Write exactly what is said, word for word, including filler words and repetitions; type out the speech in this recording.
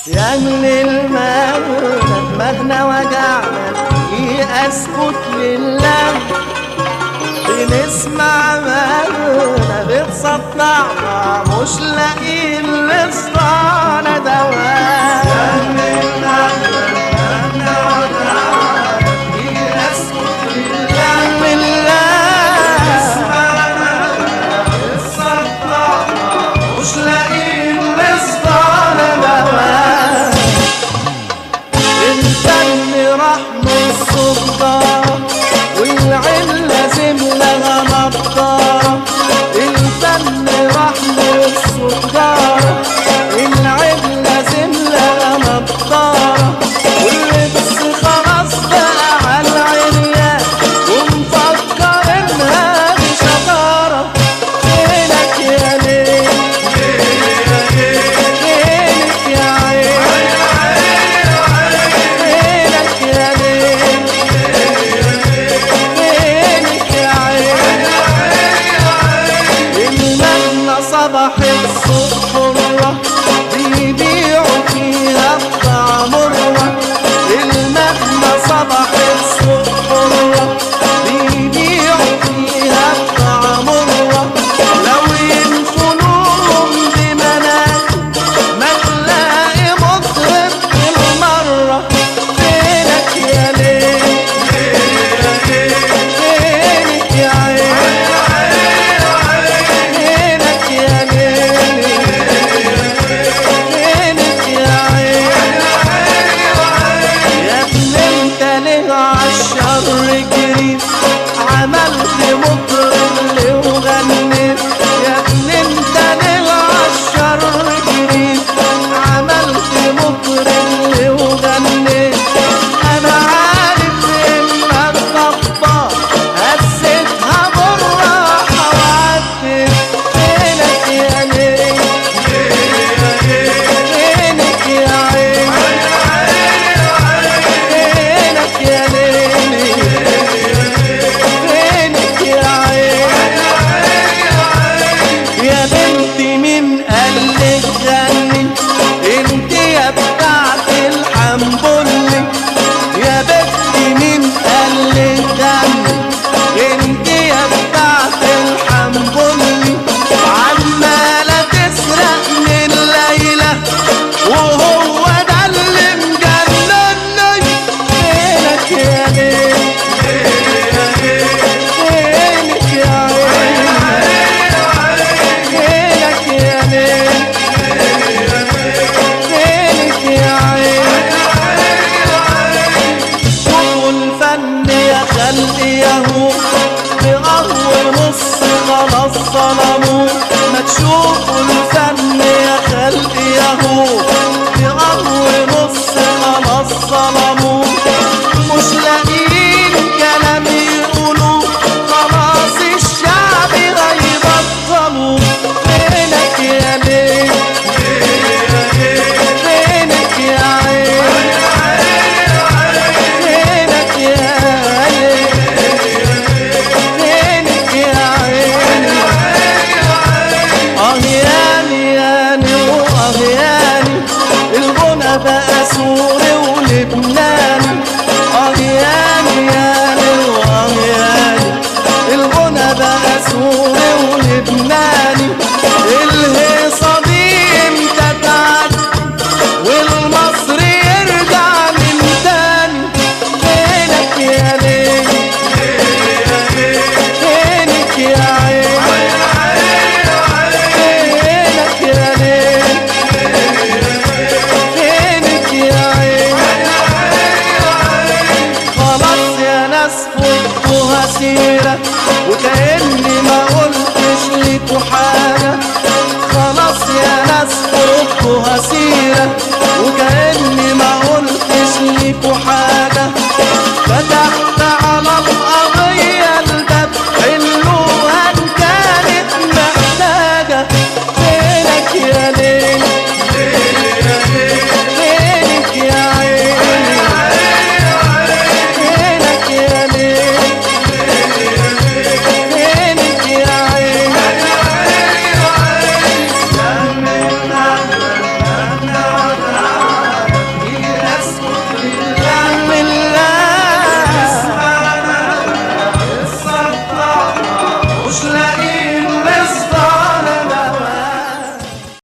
يا أهل المغنى دماغنا وجعنا اسكت لله، بنسمع مغنى بتصدعنا مش لاقيين لصداعنا دواء. يا أهل المغنى دماغنا وجعنا اسكت لله، بنسمع مغنى بتصدعنا مش لاقيين لصداعنا دواء. الفن راح من الصدارة والعين لازم لها نضارة. الفن راح من الصدارة والعين لازم لها نضارة. واللبس خلاص بقى على العريان ومفكر انها دي شطارة. فينك يا ليل فينك يا عين صباحت الصبح مرة بيبيعوا فيها بضاعة مرة. المغنى صباحت الصبح مرة بيبيعوا فيها بضاعة مرة. لو ينفنوهم بمناخ ما تلاقي مطرب بالمرة. فينك يا ليل فينك يا عين عالشر جريت عملت مطرب لي وغنيت. يا ابني انت ليه عالشر جريت عملت مطرب لي وغنيت. انا عارف انك غدار هزيتها بالراحة وعدت. فينك يا ليل فينك يا عين فينك يا ليل فينك يا عين. يا بنتي مين قالك غني انت يا بتاعت الحنبلي. يا بنتي مين قالك غني انت يا بتاعت الحنبلي. عمالة تسرق من ليلة وهو ده اللي مجنني. فينك يا ليل فينك يا عين فينك يا ليل فينك يا عين. شوفوا الفن يا خلقي ياهو بقهوة نص خلاص ظلموه. ما تشوفوا الفن يا خلقي ياهو بقهوة